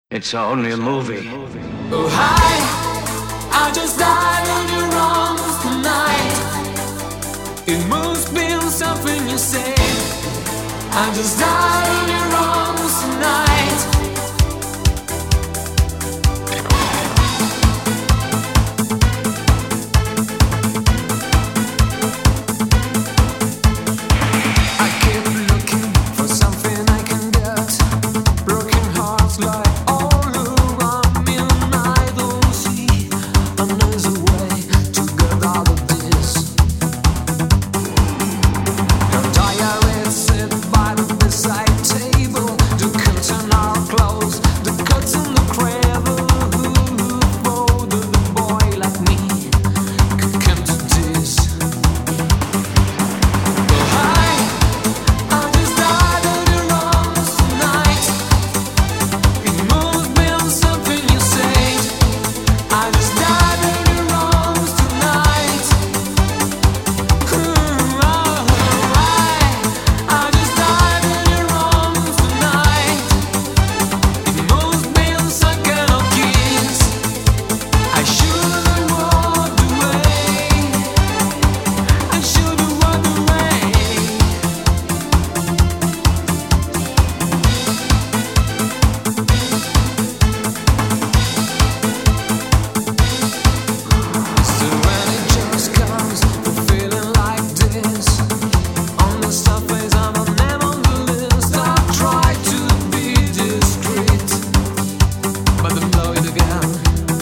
It's only a movie. Oh hi, I just died on your arms tonight. It must be something you say. I just died on your arms tonight. I keep looking for something I can get. Broken hearts like all around me, and I don't see another way to get out of this. Your diary sit by the bedside table. The curtains are closed, the curtain the cradle. For the boy like me could come to this. Hi, I just died on your arms tonight. It must be something you said. I just died on your arms tonight. I just died on your arms tonight. It must be some kind of kiss. I should have walked away. I should have walked away. So when it just comes to feeling like this, on the surface I'm a name on the list. I try to be discreet, but I blow it again.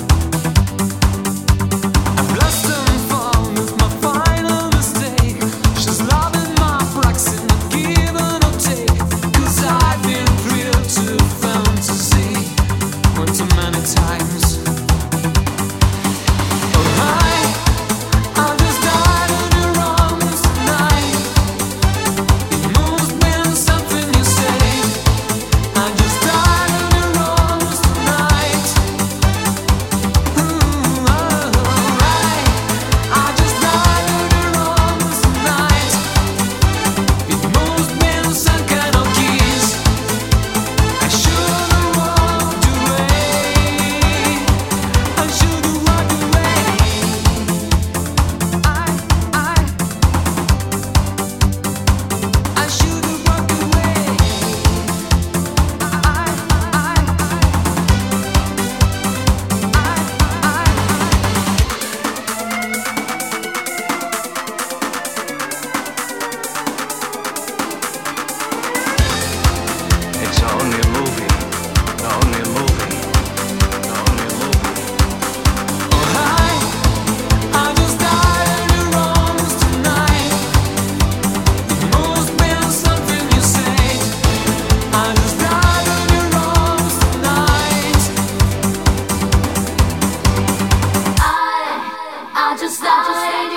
I'm lost and found with my final mistake. She's loving my proxy, not giving or take. 'Cause I've been thrilled to fantasy one too many times. Oh hi, I just died on your arms tonight. It must be something you said. I just died on your arms tonight. Alright, I just died on your arms tonight. It must be some kind of kiss. I should have walked away. I should have walked away. I should have walked away. It's only a movie. Only a movie. Only a movie. Oh hi, I just died on your arms tonight. It must be something you said. I just died on your arms tonight. I just died.